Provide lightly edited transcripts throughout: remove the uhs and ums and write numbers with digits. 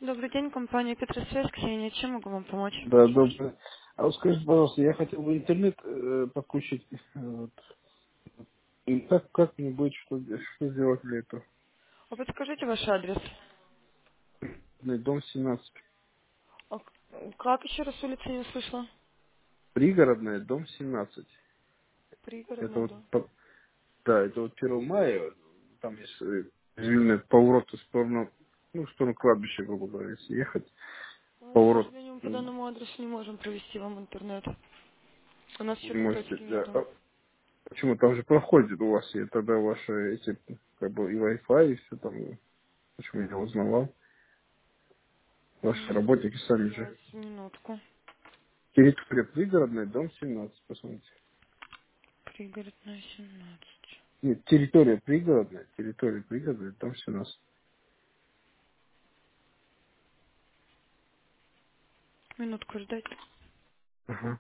Добрый день, компания Петросвязь, Ксения. Чем могу вам помочь? Да, добрый. А вот скажите, пожалуйста, я хотел бы интернет подключить. Вот. И как мне будет, что сделать для этого? А подскажите ваш адрес. Дом 17. А как еще раз улица не услышала? Пригородная, дом 17. Это Пригородный вот, дом. да, это вот 1 мая, там есть извинный поворот в сторону, ну, в сторону кладбища, грубо говоря, если ехать. Ну, к Поворот сожалению, мы по данному адресу не можем провести вам интернет. У нас не черной можете. точки нету. Почему? Там же проходит у вас, и тогда ваши эти, как бы, и Wi-Fi, и все там. Почему я узнавал? Ваши работники сами же. Сейчас, минутку. Территория пригородная, дом 17, посмотрите. Пригородная 17. Нет, территория пригородная, дом 17. Минутку ждать. Ага.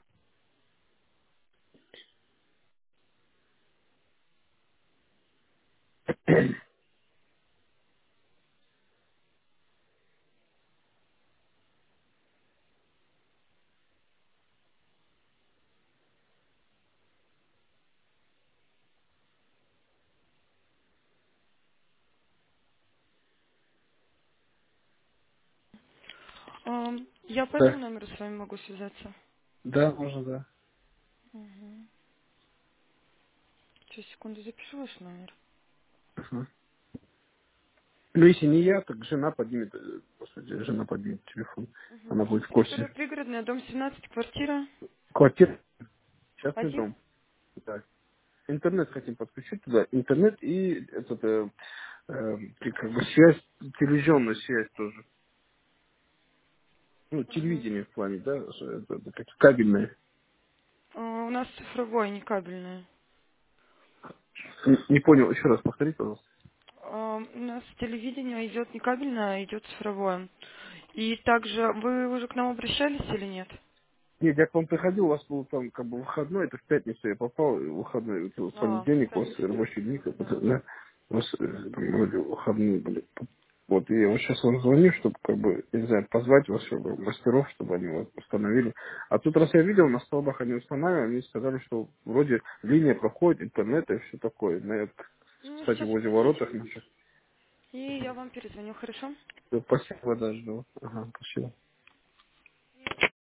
Я по этому Да, номеру с вами могу связаться. да, можно, да. Угу. Сейчас, секунду, запишу ваш номер. Ага. Ну, если не я, так жена поднимет, по сути, жена поднимет телефон. Угу. Она будет в Территория курсе. пригородная, дом 17, квартира Квартира, частный 1. дом. Да. Интернет хотим подключить туда. Интернет и этот, как бы связь, телевизионную связь тоже. Ну, Угу. телевидение в плане, да, как кабельное. У нас цифровое, не кабельное. Не понял, еще раз повторите, пожалуйста. У нас телевидение идет не кабельное, а идет цифровое. И также вы уже к нам обращались или нет? Нет, я к вам приходил, у вас был там как бы выходной, это в пятницу я попал, и выходной, вот, в А, в понедельник, у вас пятницу. рабочий день, как бы, Да. да, у вас там, вроде выходные были. Вот, и я вот сейчас вам звоню, чтобы, как бы, я не знаю, позвать вас, чтобы мастеров, чтобы они вот установили. А тут раз я видел, на столбах они устанавливали, они сказали, что вроде линия проходит, интернет и все такое. Ну, Кстати, сейчас возле воротах подождите. наших. И я вам перезвоню, хорошо? Спасибо даже, да. Ага, спасибо.